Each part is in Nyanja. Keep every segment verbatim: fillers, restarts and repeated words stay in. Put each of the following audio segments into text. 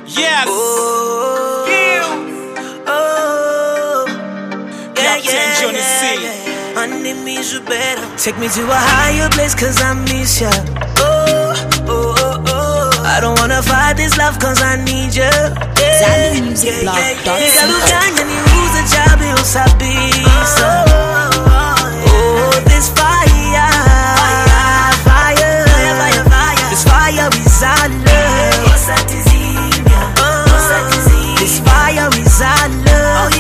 Yes. Oh, Skills. oh, yeah, Captain yeah, Johnny yeah, C. yeah. Honey, means you better take me to a higher place, cause I miss ya. Oh, oh, oh, oh. I don't wanna fight this love, cause I need ya. Yeah, yeah, yeah, yeah. Nikaluganya niuze chabi usabisa. Oh, this fire, fire, fire, fire, fire. This fire is our love. This fire is our love.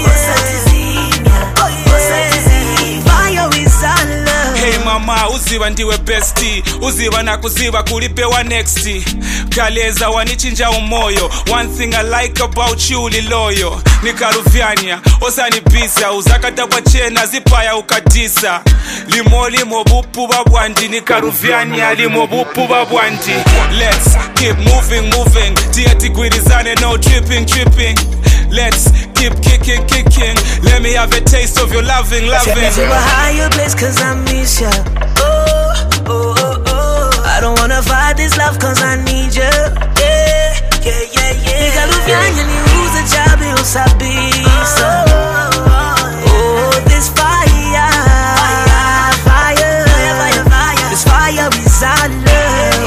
Fire is our love. Hey mama, uziva ndiwe bestie, uziva na kuziva kulipewa next. Kaleza wanichinja umoyo. One thing I like about you liloyo. Nikaruvyanya, osanibisa, uzakata kwa chena zipaya ukatisa. Limo limo bupu babwandi, nikaruvyanya limo bupu babwandi. Let's keep moving, moving. Tieti gwirizane, no tripping, tripping. Let's keep kicking, kicking. Let me have a taste of your loving, loving. Take me to a higher place, cause I miss ya. Oh, oh, oh, oh. I don't wanna fight this love, cause I need ya. Yeah, yeah, yeah, yeah. Nikaluvyanyo niuze chabi usabisa. Oh, this fire, fire, fire, fire, fire. This fire is our love.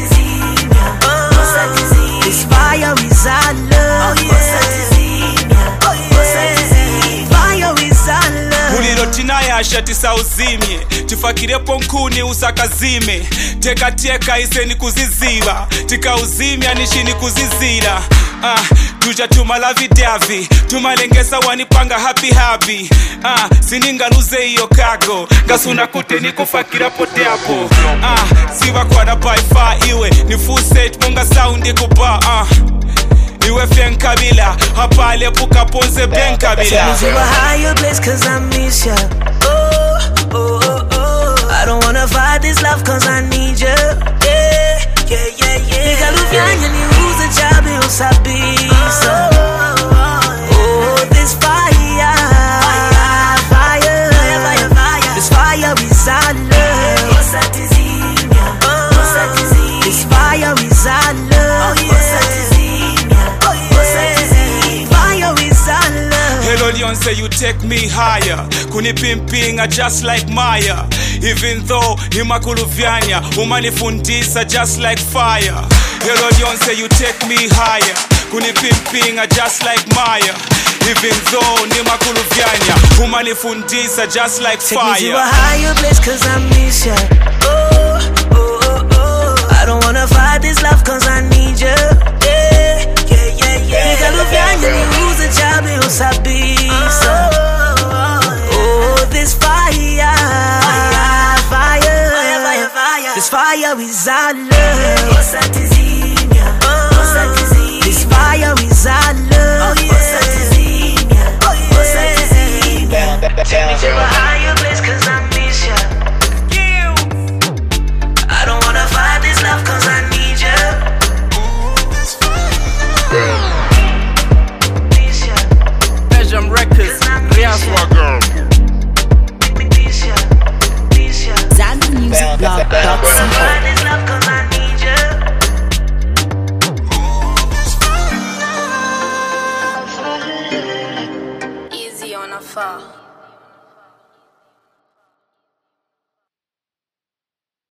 Oh, this fire is our love. Muliro tinayasha tisauzimye, tifakirepo nkuni usakazime. Teka teka iseni kuziziba, tikauzimya nishini kuzizira. Ah, tuja tumala vidavi, tumalengesa wanipanga happy happy. Ah, sininga luze iyo kago, gasuna kute nikufakira pote hapo. Ah, siwa kwa na by far iwe, ni full set bonga soundi kuba. Ah, iwe fen kabila, hapa alepuka ponze ben kabila. Take me to a higher place, cause I miss ya. Oh, oh, oh, oh. I don't wanna fight this love, cause I need ya. Yeah, yeah, yeah, yeah. Nikaluvyanyo niuze chabi usabisa. Oh, this fire, fire, fire, fire, fire. This fire is our love. Oh, this fire is our love. Hello Leon, say you take me higher. Kunipimpinga just like Maya. Even though nimakuluvyanya, umanifundisa just like fire. Hello Leon, say you take me higher. Kunipimpinga just like Maya. Even though nimakuluvyanya, umanifundisa just like fire. Take me to a higher place, cause I miss ya. Oh, oh, oh, oh. I don't wanna fight this love, cause I need ya. Yeah, yeah, yeah, yeah. Nikaluvyanyo niuze chabi usabisa. Oh, this fire, fire, fire, fire, fire. This fire is our love.